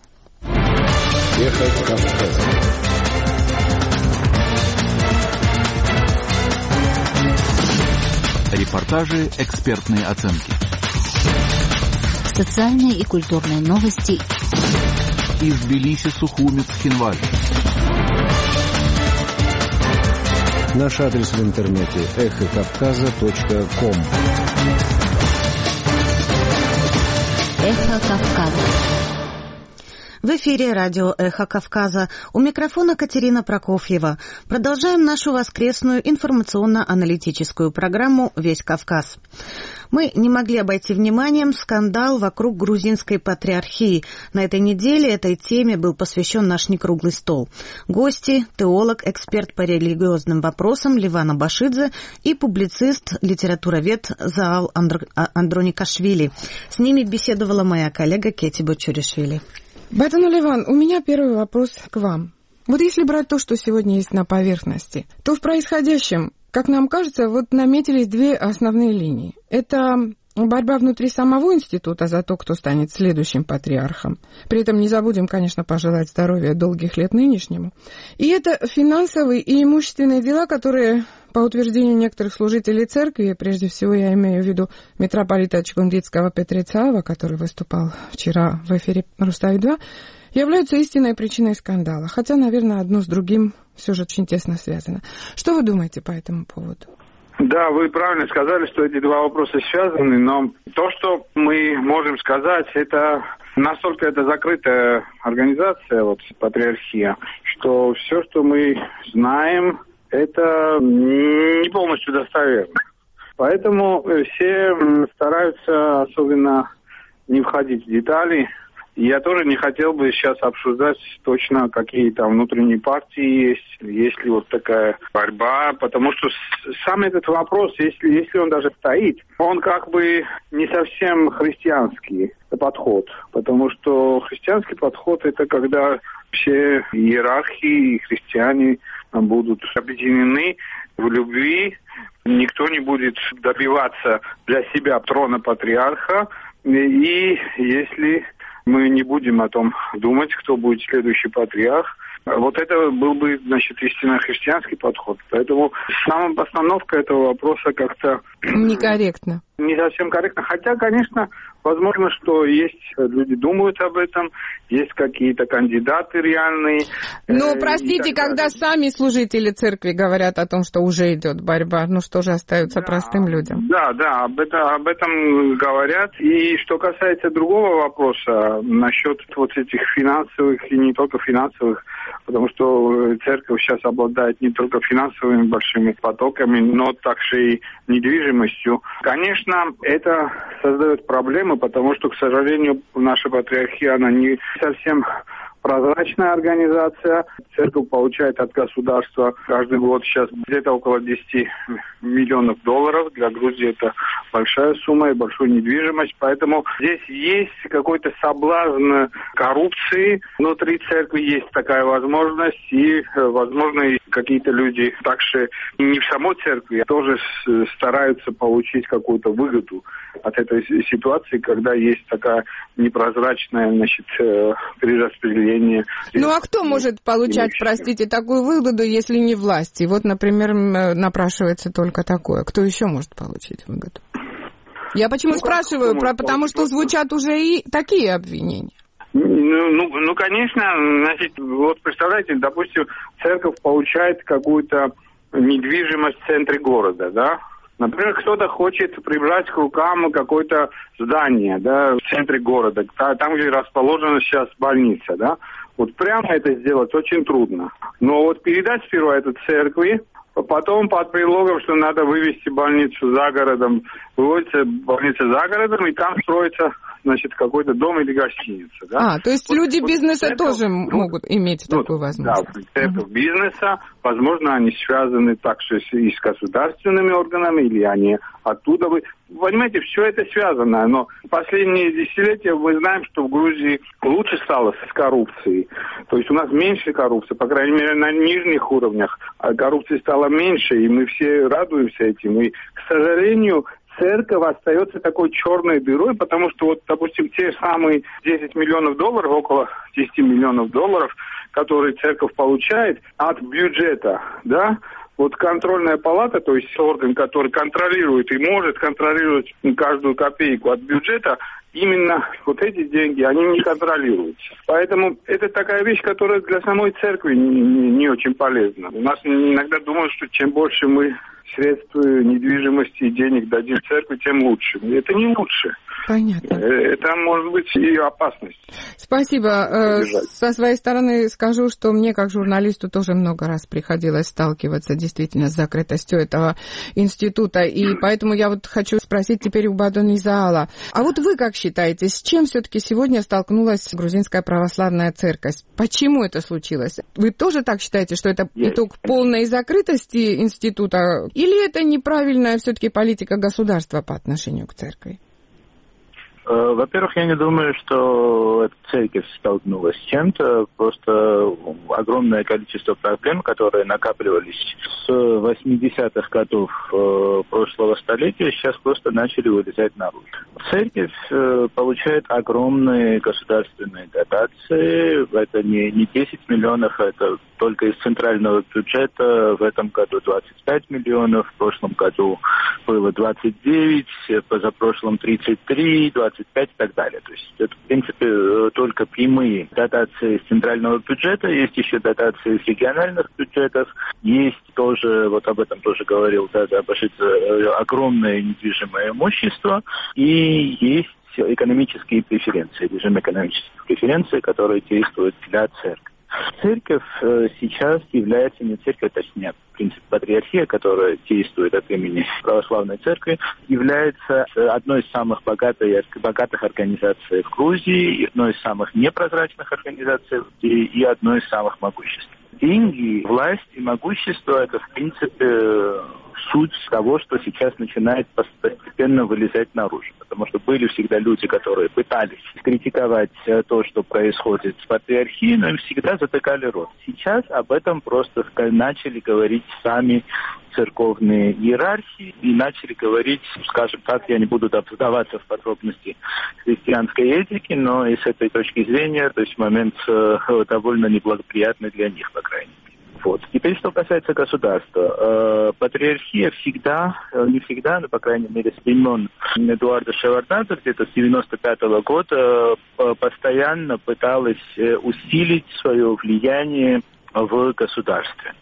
Эхо Кавказа. Репортажи, экспертные оценки. Социальные и культурные новости. Из Тбилиси, Сухуми, Цхинвали. Наш адрес в интернете эхокавказа.ком. Эхо Кавказа. В эфире радио «Эхо Кавказа». У микрофона Катерина Прокофьева. Продолжаем нашу воскресную информационно-аналитическую программу «Весь Кавказ». Мы не могли обойти вниманием скандал вокруг грузинской патриархии. На этой неделе этой теме был посвящен наш некруглый стол. Гости, теолог, эксперт по религиозным вопросам Ливан Абашидзе и публицист, литературовед Заал Андроникашвили. С ними беседовала моя коллега Кети Бочуришвили. Батану Ливан, у меня первый вопрос к вам. Вот если брать то, что сегодня есть на поверхности, то в происходящем, как нам кажется, вот наметились две основные линии. Это борьба внутри самого института за то, кто станет следующим патриархом. При этом не забудем, конечно, пожелать здоровья долгих лет нынешнему. И это финансовые и имущественные дела, которые, по утверждению некоторых служителей церкви, прежде всего я имею в виду митрополита Чугундицкого Петрицаева, который выступал вчера в эфире Рустави-2, являются истинной причиной скандала. Хотя, наверное, одно с другим все же очень тесно связано. Что вы думаете по этому поводу? Да, вы правильно сказали, что эти два вопроса связаны, но то, что мы можем сказать, это настолько это закрытая организация, вот патриархия, что все, что мы знаем, это не полностью достоверно. Поэтому все стараются особенно не входить в детали. Я тоже не хотел бы сейчас обсуждать точно, какие там внутренние партии есть ли вот такая борьба, потому что сам этот вопрос, если он даже стоит, он как бы не совсем христианский подход, потому что христианский подход — это когда все иерархии и христиане будут объединены в любви, никто не будет добиваться для себя трона патриарха, и если мы не будем о том думать, кто будет следующий патриарх. Вот это был бы, значит, истинно христианский подход. Поэтому сама постановка этого вопроса как-то некорректно. Не совсем корректно. Хотя, конечно, возможно, что есть люди думают об этом, есть какие-то кандидаты реальные. Но, простите, когда сами служители церкви говорят о том, что уже идет борьба, ну что же остается простым людям? Да, об этом говорят. И что касается другого вопроса, насчет вот этих финансовых и не только финансовых, потому что церковь сейчас обладает не только финансовыми большими потоками, но также и недвижимостью. Конечно, это создает проблемы, потому что, к сожалению, наша патриархия, она не совсем прозрачная организация. Церковь получает от государства каждый год сейчас где-то около 10 миллионов долларов. Для Грузии это большая сумма и большую недвижимость. Поэтому здесь есть какой-то соблазн коррупции. Внутри церкви есть такая возможность. И, возможно, какие-то люди также не в самой церкви, а тоже стараются получить какую-то выгоду от этой ситуации, когда есть такая непрозрачная, значит, перераспределение. Ну а кто может получать, простите, такую выгоду, если не власти? Вот, например, напрашивается только такое. Кто еще может получить выгоду? Я почему спрашиваю? Потому что звучат уже и такие обвинения. Ну, конечно, значит, вот представляете, допустим, церковь получает какую-то недвижимость в центре города, да? Например, кто-то хочет прибрать к рукам какое-то здание, да, в центре города, там, где расположена сейчас больница, да. Вот прямо это сделать очень трудно. Но вот передать сперва это церкви, потом под предлогом, что надо вывести больницу за городом, выводится больница за городом, и там строится, значит, какой-то дом или гостиница. Да? То есть вот, люди бизнеса церковь, тоже могут иметь такую возможность. Да, церковь бизнеса, возможно, они связаны также и с государственными органами, или они оттуда. Вы понимаете, все это связано, но последние десятилетия мы знаем, что в Грузии лучше стало с коррупцией. То есть у нас меньше коррупции, по крайней мере, на нижних уровнях коррупции стало меньше, и мы все радуемся этим. И, к сожалению, церковь остается такой черной дырой, потому что, вот, допустим, те самые 10 миллионов долларов, около 10 миллионов долларов, которые церковь получает от бюджета, да, вот контрольная палата, то есть орган, который контролирует и может контролировать каждую копейку от бюджета, именно вот эти деньги, они не контролируются. Поэтому это такая вещь, которая для самой церкви не очень полезна. У нас иногда думают, что чем больше мы средств недвижимости и денег дадим церкви, тем лучше. Это не лучше. Понятно. Это может быть и опасность. Спасибо. Со своей стороны скажу, что мне, как журналисту, тоже много раз приходилось сталкиваться действительно с закрытостью этого института. И поэтому я вот хочу спросить теперь у Бадони Заала. А вот вы как считаете, с чем все-таки сегодня столкнулась грузинская православная церковь? Почему это случилось? Вы тоже так считаете, что это итог полной закрытости института? Или это неправильная все-таки политика государства по отношению к церкви? Во-первых, я не думаю, что эта церковь столкнулась с чем-то. Просто огромное количество проблем, которые накапливались с 80-х годов прошлого столетия, сейчас просто начали вылезать наружу. Церковь получает огромные государственные дотации. Это не 10 миллионов, это только из центрального бюджета. В этом году 25 миллионов, в прошлом году было 29, позапрошлом 33, 25 и так далее. То есть это, в принципе, только прямые дотации из центрального бюджета. Есть еще дотации из региональных бюджетов. Есть тоже, вот об этом тоже говорил, огромное недвижимое имущество. И есть экономические преференции, режим экономических преференций, которые действуют для церкви. Церковь сейчас является не церковь, точнее, в принципе, патриархия, которая действует от имени православной церкви, является одной из самых богатых организаций в Грузии, одной из самых непрозрачных организаций в Грузии и одной из самых могущественных. Деньги, власть и могущество – это, в принципе, суть того, что сейчас начинает постепенно вылезать наружу. Потому что были всегда люди, которые пытались критиковать то, что происходит с патриархией, но им всегда затыкали рот. Сейчас об этом просто начали говорить сами церковные иерархии и начали говорить, скажем так, я не буду вдаваться в подробности христианской этики, но и с этой точки зрения, то есть момент довольно неблагоприятный для них, по крайней мере. Вот. Теперь, что касается государства. Патриархия не всегда, но, по крайней мере, с времен Эдуарда Шеварднадзе, где-то с 1995 года, постоянно пыталась усилить свое влияние в государстве,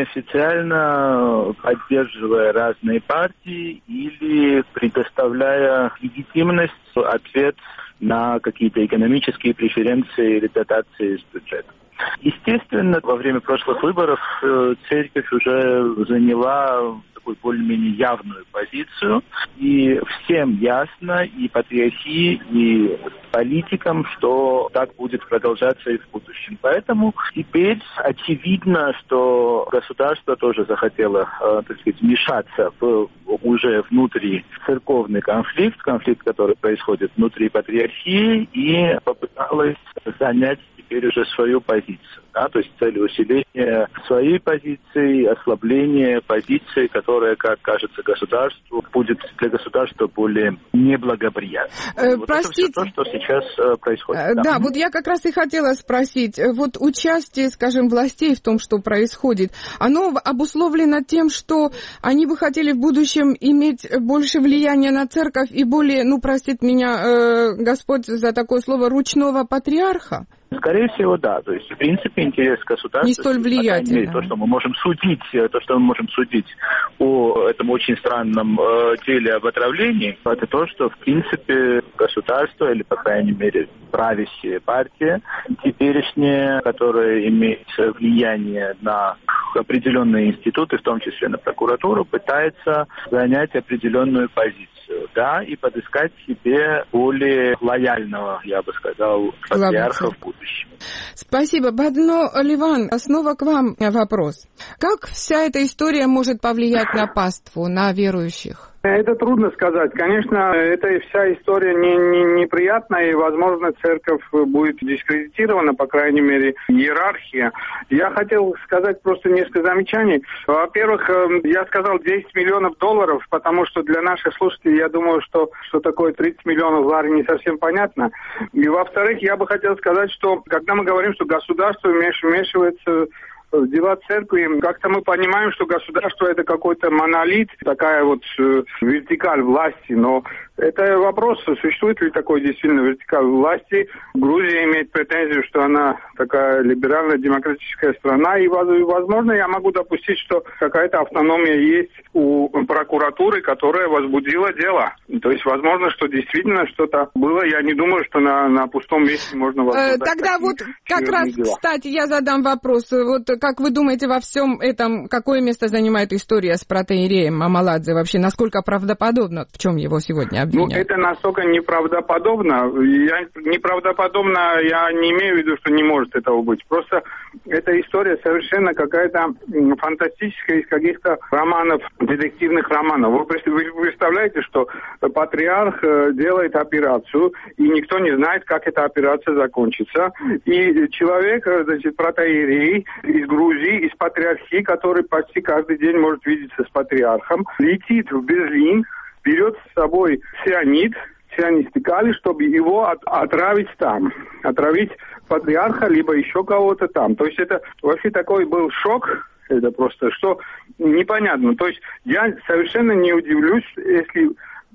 неофициально поддерживая разные партии или предоставляя легитимность, ответ на какие-то экономические преференции или дотации из бюджета. Естественно, во время прошлых выборов церковь уже заняла такую более-менее явную позицию, и всем ясно, и патриархии, и политикам, что так будет продолжаться и в будущем. Поэтому теперь очевидно, что государство тоже захотело, так сказать, вмешаться в уже внутри церковный конфликт, который происходит внутри патриархии, и попыталось занять теперь уже свою позицию. Да? То есть цель усиления своей позиции, ослабления позиции, которая, как кажется государству, будет для государства более неблагоприятной. Простите. Это все то, что сейчас происходит. Да, вот я как раз и хотела спросить. Вот участие, скажем, властей в том, что происходит, оно обусловлено тем, что они бы хотели в будущем иметь больше влияния на церковь и более, простит меня Господь за такое слово, ручного патриарха? Скорее всего, да. То есть, в принципе, интерес государства... Не столь влиятельный. То, что мы можем судить о этом очень странном деле об отравлении, это то, что, в принципе, государство, или, по крайней мере, правящая партия, теперешняя, которая имеет влияние на определенные институты, в том числе на прокуратуру, пытается занять определенную позицию. Да, и подыскать себе более лояльного, я бы сказал, патриарха в будущем. Спасибо. Бадно Ливан, снова к вам вопрос. Как вся эта история может повлиять на паству, на верующих? Это трудно сказать. Конечно, эта вся история неприятная, и, возможно, церковь будет дискредитирована, по крайней мере, иерархия. Я хотел сказать просто несколько замечаний. Во-первых, я сказал 10 миллионов долларов, потому что для наших слушателей, я думаю, что такое 30 миллионов лари не совсем понятно. И, во-вторых, я бы хотел сказать, что когда мы говорим, что государство вмешивается в дела церкви, как-то мы понимаем, что государство это какой-то монолит, такая вот вертикаль власти, но это вопрос, существует ли такой действительно вертикаль власти. Грузия имеет претензию, что она такая либеральная демократическая страна, и, возможно, я могу допустить, что какая-то автономия есть у прокуратуры, которая возбудила дело. То есть, возможно, что действительно что-то было. Я не думаю, что на пустом месте можно возбуждать. Тогда вот как раз, дела. Кстати, я задам вопрос. Вот как вы думаете, во всем этом какое место занимает история с протоиереем Мамаладзе? Вообще, насколько правдоподобно, в чем его сегодня обвиняют. Ну, это настолько неправдоподобно. Неправдоподобно я не имею в виду, что не может этого быть. Просто эта история совершенно какая-то фантастическая из каких-то романов, детективных романов. Вы представляете, что патриарх делает операцию, и никто не знает, как эта операция закончится. И человек, значит, протоиерей из Грузии, из патриархии, который почти каждый день может видеться с патриархом, летит в Берлин, берет с собой цианистый калий, чтобы его отравить там. Отравить патриарха, либо еще кого-то там. То есть это вообще такой был шок. Это просто, что непонятно. То есть я совершенно не удивлюсь, если...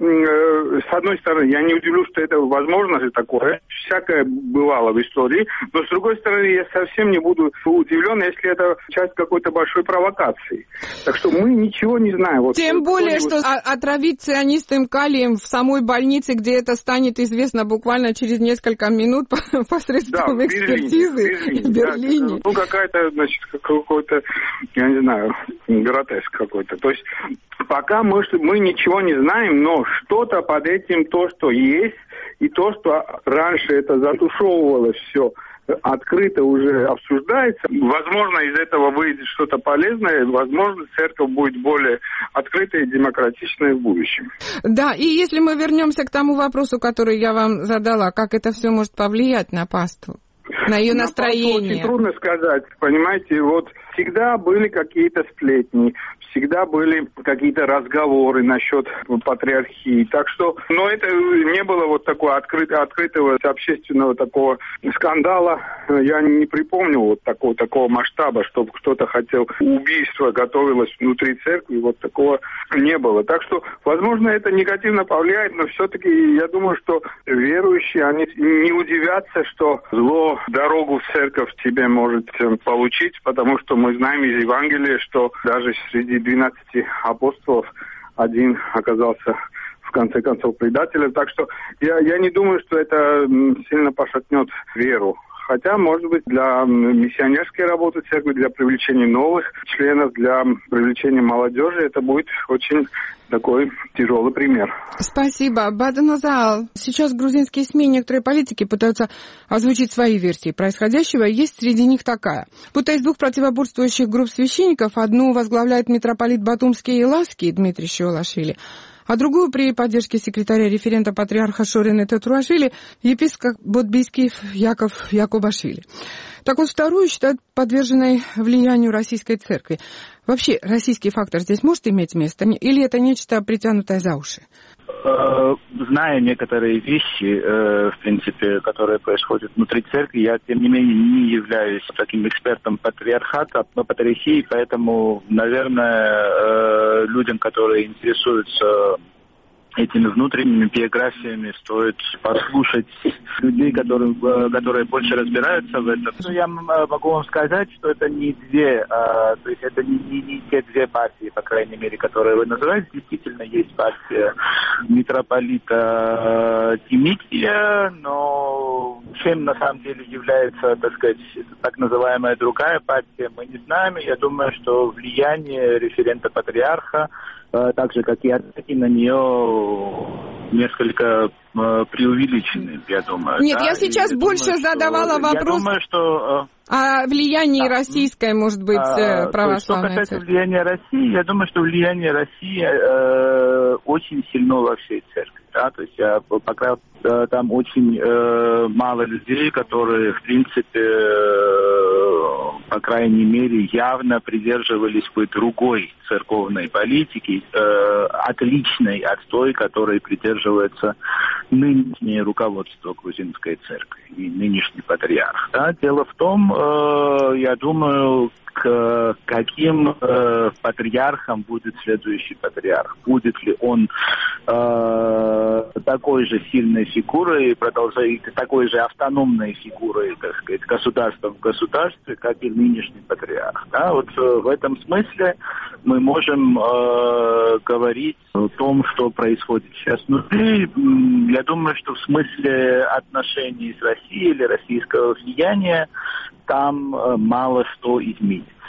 С одной стороны, я не удивлюсь, что это возможно же такое, всякое бывало в истории, но с другой стороны, я совсем не буду удивлен, если это часть какой-то большой провокации. Так что мы ничего не знаем. Вот, тем более, что отравить цианистым калием в самой больнице, где это станет известно буквально через несколько минут посредством экспертизы в Берлине. Да, ну, какая-то, значит, какой-то, я не знаю, гротеск какой-то. То есть пока мы ничего не знаем, но что-то под этим, то, что есть, и то, что раньше это затушевывалось все, открыто уже обсуждается. Возможно, из этого выйдет что-то полезное, возможно, церковь будет более открытой и демократичной в будущем. Да, и если мы вернемся к тому вопросу, который я вам задала, как это все может повлиять на паству, на ее настроение? Очень трудно сказать, понимаете, вот всегда были какие-то сплетни, всегда были какие-то разговоры насчет патриархии. Так что, но это не было вот такого открытого общественного такого скандала. Я не припомню вот такого масштаба, чтобы кто-то хотел убийство, готовилось внутри церкви. Вот такого не было. Так что, возможно, это негативно повлияет, но все-таки я думаю, что верующие, они не удивятся, что зло дорогу в церковь тебе может получить, потому что мы знаем из Евангелия, что даже среди 12 апостолов один оказался в конце концов предателем. Так что я не думаю, что это сильно пошатнет веру. Хотя, может быть, для миссионерской работы церкви, для привлечения новых членов, для привлечения молодежи, это будет очень такой тяжелый пример. Спасибо. Баденозал. Сейчас грузинские СМИ и некоторые политики пытаются озвучить свои версии происходящего. Есть среди них такая. Будто из двух противоборствующих групп священников одну возглавляет митрополит Батумский и Лаский Дмитрий Щиолашвили, а другую при поддержке секретаря-референта патриарха Шорины Тетруашвили епископ Бодбийский Яков Якубашвили. Так вот, вторую считают подверженной влиянию российской церкви. Вообще, российский фактор здесь может иметь место? Или это нечто притянутое за уши? Зная некоторые вещи, в принципе, которые происходят внутри церкви, я, тем не менее, не являюсь таким экспертом патриархата, патриархии, поэтому, наверное, людям, которые интересуются этими внутренними биографиями, стоит послушать людей, которые больше разбираются в этом. Но я могу вам сказать, что это не две, то есть это не те две партии, по крайней мере, которые вы называете. Действительно, есть партия митрополита Димитрия, но чем на самом деле является, так сказать, так называемая другая партия, мы не знаем. Я думаю, что влияние референта патриарха, так же, как и атаки на нее, несколько преувеличены, я думаю. Нет, да? Я сейчас больше задавала вопрос о влиянии российской, может быть, православной церкви. Что касается влияния России, я думаю, что влияние России очень сильно во всей церкви. Да? То есть, пока там очень мало людей, которые, в принципе, по крайней мере, явно придерживались бы другой церковной политики, отличной от той, которой придерживается нынешнее руководство грузинской церкви и нынешний патриарх. Да? Дело в том, я думаю, к каким патриархом будет следующий патриарх. Будет ли он такой же сильной фигурой, такой же автономной фигурой, так сказать, государством в государстве, как и нынешний патриарх. Да? Вот в этом смысле мы можем говорить о том, что происходит сейчас внутри. Я думаю, что в смысле отношений с Россией или российского влияния там мало что изменится.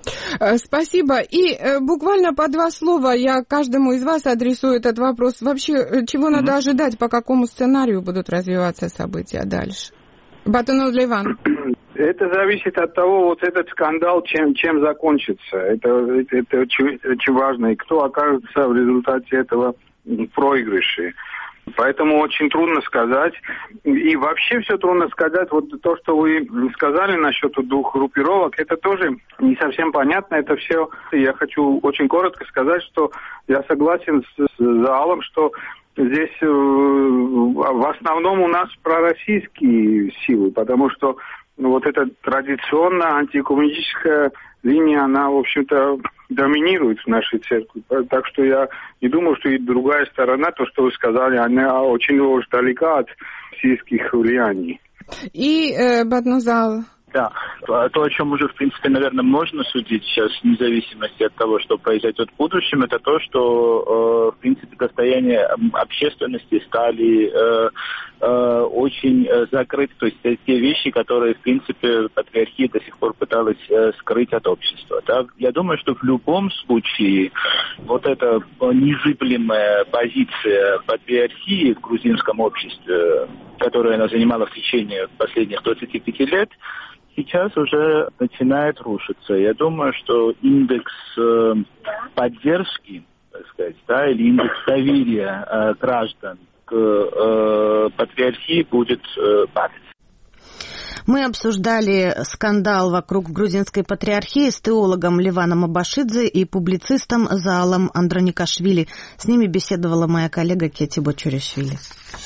Спасибо. И буквально по 2 слова я каждому из вас адресую этот вопрос. Вообще, чего надо ожидать, по какому сценарию будут развиваться события дальше? Батонов Ливан. Это зависит от того, вот этот скандал, чем закончится. Это очень важно. И кто окажется в результате этого в проигрыше. Поэтому очень трудно сказать. И вообще все трудно сказать. Вот то, что вы сказали насчет 2 группировок, это тоже не совсем понятно. Это все. Я хочу очень коротко сказать, что я согласен с залом, что здесь в основном у нас пророссийские силы, потому что вот эта традиционная антикоммунистическая линия, она, в общем-то, доминирует в нашей церкви. Так что я не думаю, что и другая сторона, то, что вы сказали, она очень уж далека от российских влияний. И Батназал. Да, то, о чем уже, в принципе, наверное, можно судить сейчас, вне зависимости от того, что произойдет в будущем, это то, что, в принципе, достояние общественности стали очень закрыты. То есть те вещи, которые, в принципе, патриархия до сих пор пыталась скрыть от общества. Да? Я думаю, что в любом случае вот эта незыблемая позиция патриархии в грузинском обществе, которую она занимала в течение последних 25 лет, сейчас уже начинает рушиться. Я думаю, что индекс поддержки, так сказать, да, или индекс доверия граждан к патриархии будет падать. Мы обсуждали скандал вокруг грузинской патриархии с теологом Ливаном Абашидзе и публицистом Заалом Андроникашвили. С ними беседовала моя коллега Кети Бочуришвили.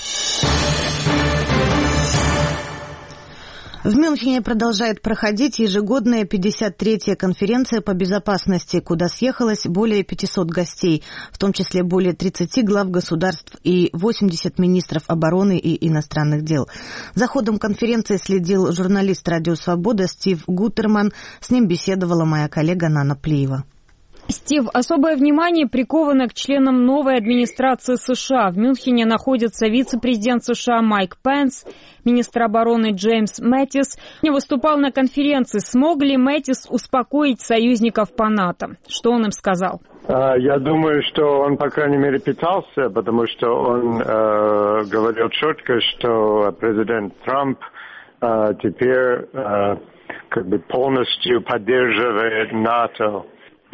В Мюнхене продолжает проходить ежегодная 53-я конференция по безопасности, куда съехалось более 500 гостей, в том числе более 30 глав государств и 80 министров обороны и иностранных дел. За ходом конференции следил журналист «Радио Свобода» Стив Гутерман. С ним беседовала моя коллега Нана Плиева. Стив, особое внимание приковано к членам новой администрации США. В Мюнхене находится вице-президент США Майк Пенс, министр обороны Джеймс Мэттис. Выступал на конференции. Смог ли Мэттис успокоить союзников по НАТО? Что он им сказал? Я думаю, что он, по крайней мере, пытался, потому что он говорил четко, что президент Трамп теперь как бы полностью поддерживает НАТО. И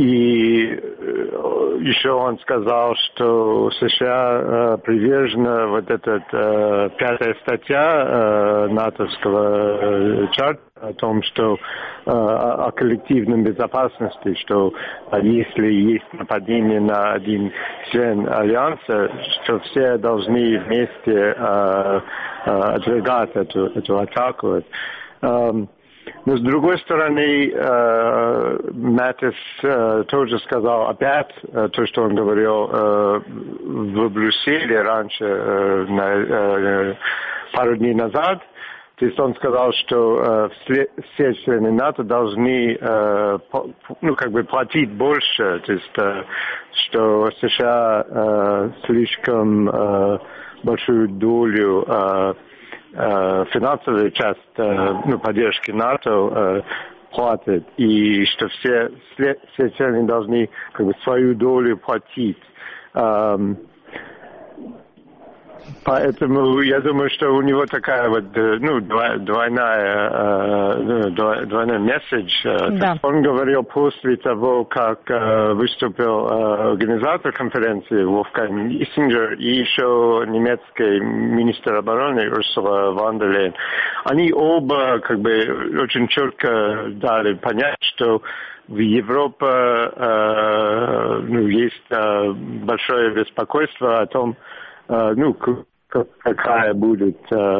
еще он сказал, что США привержена вот эта 5-я статья натовского чарта о том, что о коллективной безопасности, что если есть нападение на один член альянса, что все должны вместе отвергать эту атаку. Но, с другой стороны, Мэттис тоже сказал опять то, что он говорил в Брюсселе раньше, пару дней назад. То есть он сказал, что все члены НАТО должны платить больше, то есть что США слишком большую долю финансовую часть поддержки НАТО платят, и что все члены должны свою долю платить. Поэтому я думаю, что у него такая вот двойной месседж. Да. Он говорил после того, как выступил организатор конференции Вольфганг Иссингер и еще немецкий министр обороны Урсула фон дер Лейен. Они оба очень четко дали понять, что в Европе есть большое беспокойство о том, какая будет,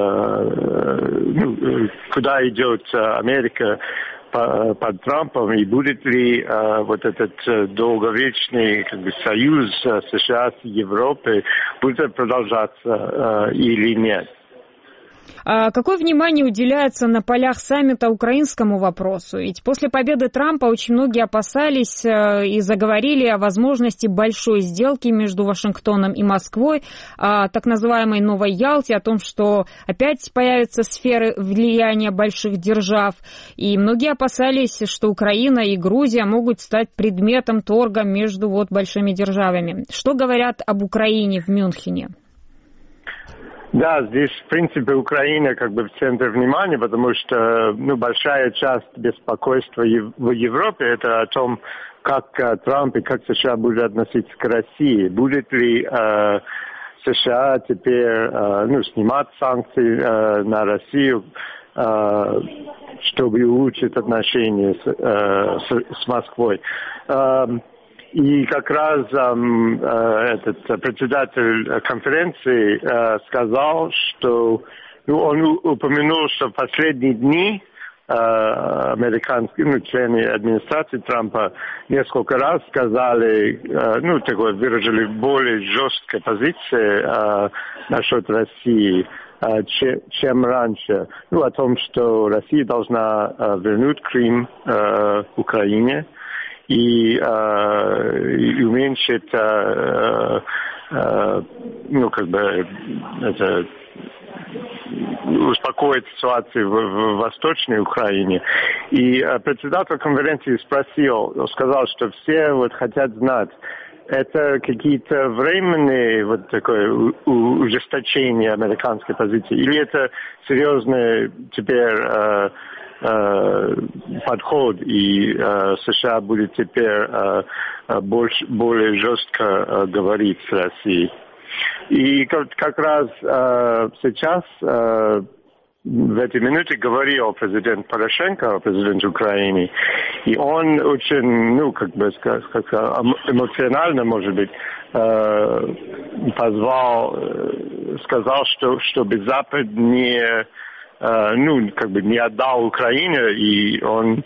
куда идет Америка под Трампом, и будет ли вот этот долговечный союз США с Европой будет продолжаться или нет. Какое внимание уделяется на полях саммита украинскому вопросу? Ведь после победы Трампа очень многие опасались и заговорили о возможности большой сделки между Вашингтоном и Москвой, о так называемой Новой Ялте, о том, что опять появятся сферы влияния больших держав. И многие опасались, что Украина и Грузия могут стать предметом торга между большими державами. Что говорят об Украине в Мюнхене? Да, здесь, в принципе, Украина в центре внимания, потому что большая часть беспокойства в Европе это о том, как Трамп и как США будут относиться к России. Будет ли США теперь снимать санкции на Россию, чтобы улучшить отношения с Москвой. И как раз этот председатель конференции сказал, что он упомянул, что в последние дни американские члены администрации Трампа несколько раз сказали, выразили более жесткую позицию насчет России, чем раньше. О том, что Россия должна вернуть Крым Украине и уменьшить, успокоить ситуацию в Восточной Украине. И председатель конференции сказал, что все хотят знать, это какие-то временные такое ужесточение американской позиции, или это серьезный теперь подход, и США будет теперь более жестко говорить с Россией. И как раз сейчас в эти минуты говорил президент Порошенко, президент Украины, и он очень, эмоционально, может быть, сказал, чтобы Запад не отдал Украине, и он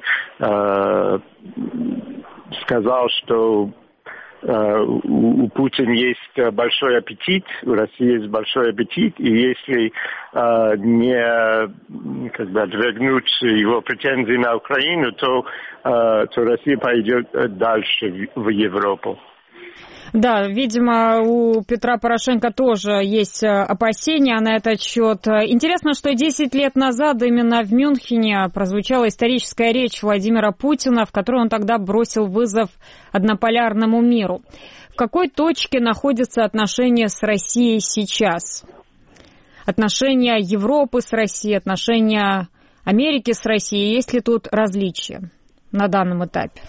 сказал, что у Путина есть большой аппетит, у России есть большой аппетит, и если не отвергнуть его претензии на Украину, то Россия пойдет дальше в Европу. Да, видимо, у Петра Порошенко тоже есть опасения на этот счет. Интересно, что 10 лет назад именно в Мюнхене прозвучала историческая речь Владимира Путина, в которой он тогда бросил вызов однополярному миру. В какой точке находятся отношения с Россией сейчас? Отношения Европы с Россией, отношения Америки с Россией. Есть ли тут различия на данном этапе?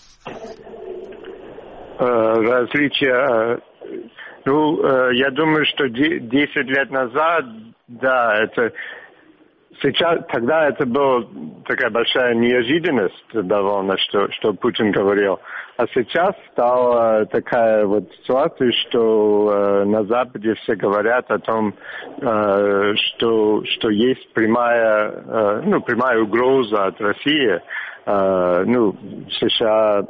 Различия. Я думаю, что 10 лет назад, да, это сейчас, тогда это была такая большая неожиданность довольно, что Путин говорил. А сейчас стала такая ситуация, что на Западе все говорят о том, что есть прямая угроза от России. США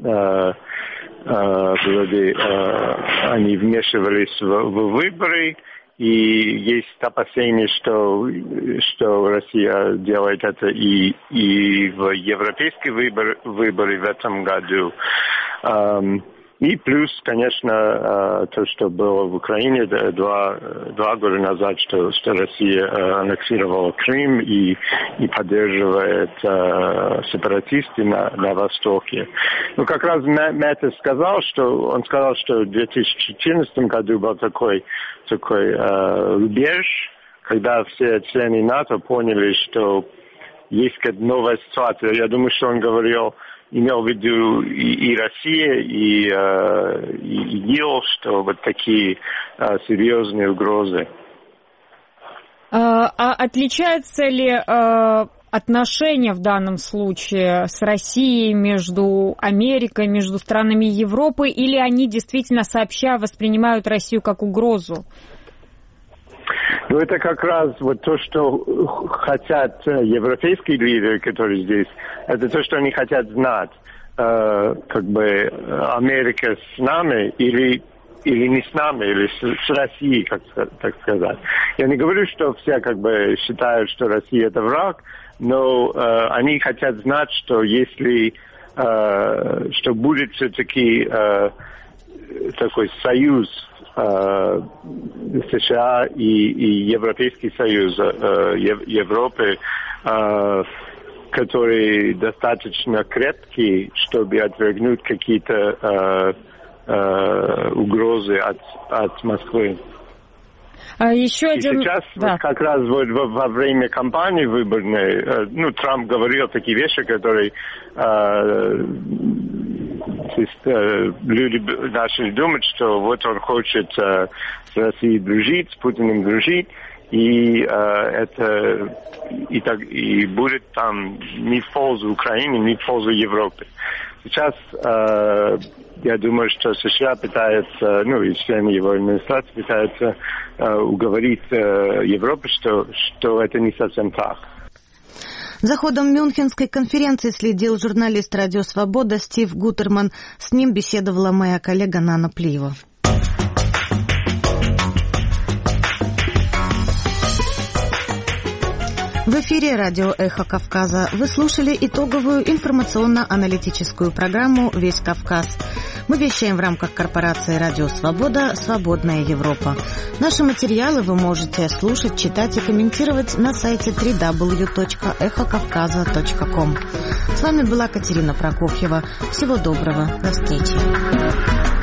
они вмешивались в выборы, и есть опасения, что Россия делает это и в европейские выборы в этом году. И плюс, конечно, то, что было в Украине два года назад, что Россия аннексировала Крым и поддерживает сепаратистов на Востоке. Как раз Мэттис сказал, что в 2014 году был такой рубеж, когда все члены НАТО поняли, что есть какая-то новая ситуация. Я думаю, что он имел в виду и Россия, и ИГИЛ, что такие серьезные угрозы. А отличаются ли отношения в данном случае с Россией между Америкой, между странами Европы, или они действительно сообща воспринимают Россию как угрозу? Это как раз то, что хотят европейские лидеры, которые здесь, это то, что они хотят знать. Америка с нами или или не с нами, или с Россией, так сказать. Я не говорю, что все как бы считают, что Россия это враг, но они хотят знать, что если что будет все-таки такой союз США и Европейский союз Европы, который достаточно крепкий, чтобы отвергнуть какие-то угрозы от Москвы. Еще один... Сейчас как раз во время кампании выборной, Трамп говорил такие вещи, которые люди начали думать, что вот он хочет с Россией дружить, с Путиным дружить, и это и будет там не в пользу Украины, не в пользу Европы. Сейчас я думаю, что США пытаются, и члены его администрации пытаются уговорить Европу, что это не совсем так. За ходом Мюнхенской конференции следил журналист «Радио Свобода» Стив Гутерман. С ним беседовала моя коллега Нана Плиева. В эфире радио «Эхо Кавказа». Вы слушали итоговую информационно-аналитическую программу «Весь Кавказ». Мы вещаем в рамках корпорации «Радио Свобода. Свободная Европа». Наши материалы вы можете слушать, читать и комментировать на сайте www.эхокавказа.ком. С вами была Катерина Прокофьева. Всего доброго. До встречи.